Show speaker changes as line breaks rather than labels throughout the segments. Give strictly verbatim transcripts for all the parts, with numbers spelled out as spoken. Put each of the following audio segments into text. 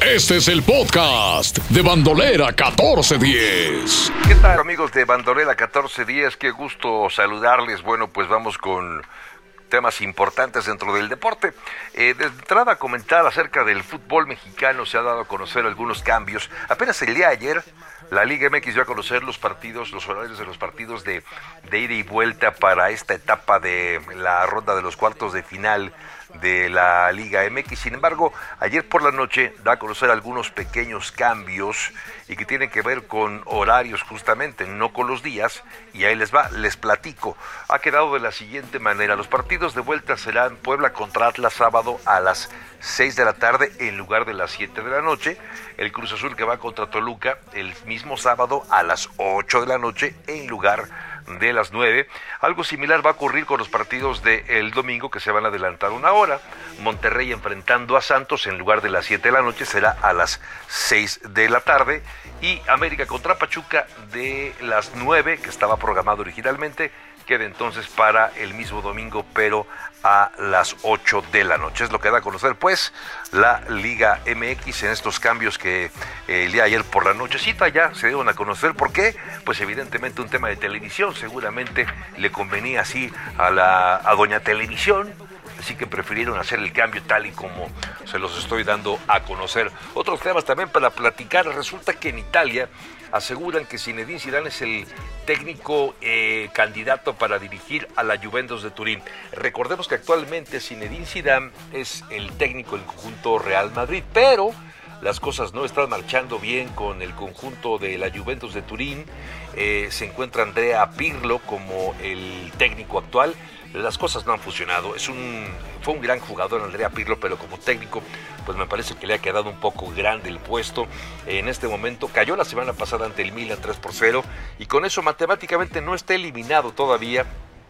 Este es el podcast de Bandolera catorce diez.
¿Qué tal, amigos de Bandolera catorce diez? Qué gusto saludarles. Bueno, pues vamos con temas importantes dentro del deporte. Eh, de entrada a comentar acerca del fútbol mexicano, se ha dado a conocer algunos cambios. Apenas el día de ayer, la Liga M X dio a conocer los partidos, los horarios de los partidos de, de ida y vuelta para esta etapa de la ronda de los cuartos de final de la Liga M X. Sin embargo, ayer por la noche da a conocer algunos pequeños cambios y que tienen que ver con horarios justamente, no con los días, y ahí les va, les platico. Ha quedado de la siguiente manera: los partidos de vuelta serán Puebla contra Atlas sábado a las seis de la tarde en lugar de las siete de la noche, el Cruz Azul que va contra Toluca el mismo sábado a las ocho de la noche en lugar de las nueve. Algo similar va a ocurrir con los partidos del domingo, que se van a adelantar una hora. Monterrey enfrentando a Santos en lugar de las siete de la noche será a las seis de la tarde, y América contra Pachuca de las nueve, que estaba programado originalmente, queda entonces para el mismo domingo, pero a las ocho de la noche. Es lo que da a conocer pues la Liga M X en estos cambios que eh, el día de ayer por la nochecita ya se dieron a conocer. ¿Por qué? Pues evidentemente un tema de televisión, seguramente le convenía así a la a Doña Televisión, así que prefirieron hacer el cambio tal y como se los estoy dando a conocer. Otros temas también para platicar. Resulta que en Italia aseguran que Zinedine Zidane es el técnico eh, candidato para dirigir a la Juventus de Turín. Recordemos que actualmente Zinedine Zidane es el técnico del conjunto Real Madrid, pero las cosas no están marchando bien con el conjunto de la Juventus de Turín. Eh, se encuentra Andrea Pirlo como el técnico actual. Las cosas no han funcionado. Es un, fue un gran jugador Andrea Pirlo, pero como técnico, pues me parece que le ha quedado un poco grande el puesto. En este momento cayó la semana pasada ante el Milan tres por cero, y con eso matemáticamente no está eliminado todavía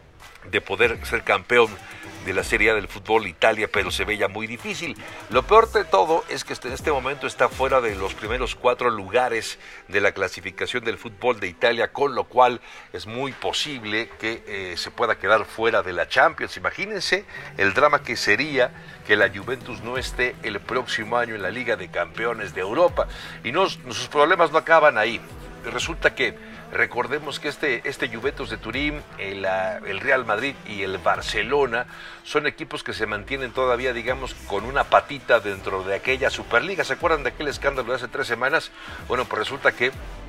de poder ser campeón de la Serie A del fútbol Italia, pero se ve ya muy difícil. Lo peor de todo es que en este momento está fuera de los primeros cuatro lugares de la clasificación del fútbol de Italia, con lo cual es muy posible que eh, se pueda quedar fuera de la Champions. Imagínense el drama que sería que la Juventus no esté el próximo año en la Liga de Campeones de Europa. Y no, sus problemas no acaban ahí. Resulta que recordemos que este, este Juventus de Turín, el, el Real Madrid y el Barcelona son equipos que se mantienen todavía, digamos, con una patita dentro de aquella Superliga. ¿Se acuerdan de aquel escándalo de hace tres semanas? Bueno, pues resulta que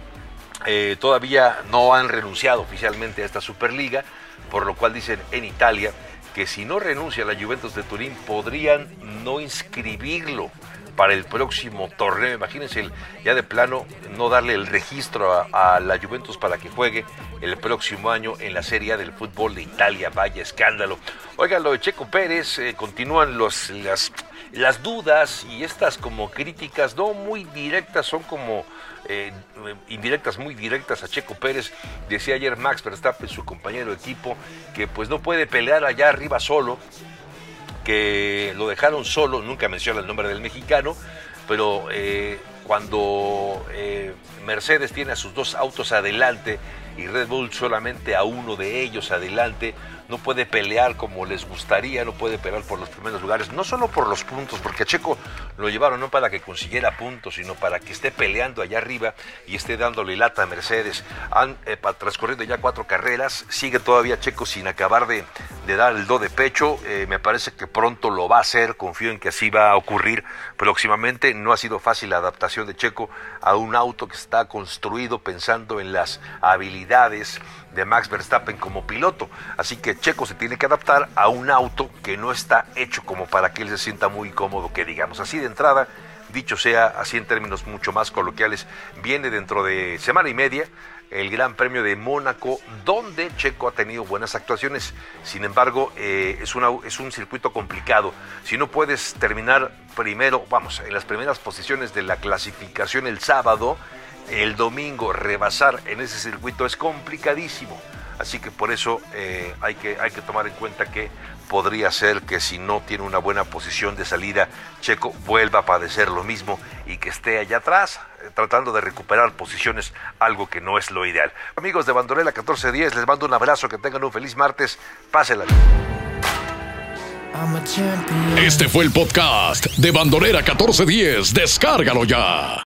eh, todavía no han renunciado oficialmente a esta Superliga, por lo cual dicen en Italia que si no renuncia la Juventus de Turín podrían no inscribirlo para el próximo torneo. Imagínense, el, ya de plano no darle el registro a, a la Juventus para que juegue el próximo año en la Serie A del fútbol de Italia. Vaya escándalo. Oigan, lo de Checo Pérez, eh, continúan los, las, las dudas y estas como críticas, no muy directas, son como eh, indirectas, muy directas a Checo Pérez. Decía ayer Max Verstappen, su compañero de equipo, que pues no puede pelear allá arriba solo, que lo dejaron solo. Nunca menciona el nombre del mexicano, pero eh, cuando eh, Mercedes tiene a sus dos autos adelante y Red Bull solamente a uno de ellos adelante, no puede pelear como les gustaría, no puede pelear por los primeros lugares, no solo por los puntos, porque a Checo lo llevaron no para que consiguiera puntos, sino para que esté peleando allá arriba y esté dándole lata a Mercedes. Han eh, transcurrido ya cuatro carreras, sigue todavía Checo sin acabar de, de dar el do de pecho. Eh, me parece que pronto lo va a hacer, confío en que así va a ocurrir próximamente. No ha sido fácil la adaptación de Checo a un auto que está construido pensando en las habilidades de Max Verstappen como piloto, así que Checo se tiene que adaptar a un auto que no está hecho como para que él se sienta muy cómodo, que digamos. Así de entrada, dicho sea así en términos mucho más coloquiales, viene dentro de semana y media el Gran Premio de Mónaco, donde Checo ha tenido buenas actuaciones. Sin embargo, eh, es, una, es un circuito complicado. Si no puedes terminar primero, vamos, en las primeras posiciones de la clasificación el sábado, el domingo rebasar en ese circuito es complicadísimo. Así que por eso eh, hay que, hay que tomar en cuenta que podría ser que si no tiene una buena posición de salida, Checo vuelva a padecer lo mismo y que esté allá atrás eh, tratando de recuperar posiciones, algo que no es lo ideal. Amigos de Bandolera catorce diez, les mando un abrazo, que tengan un feliz martes, pásenla.
Este fue el podcast de Bandolera catorce diez. Descárgalo ya.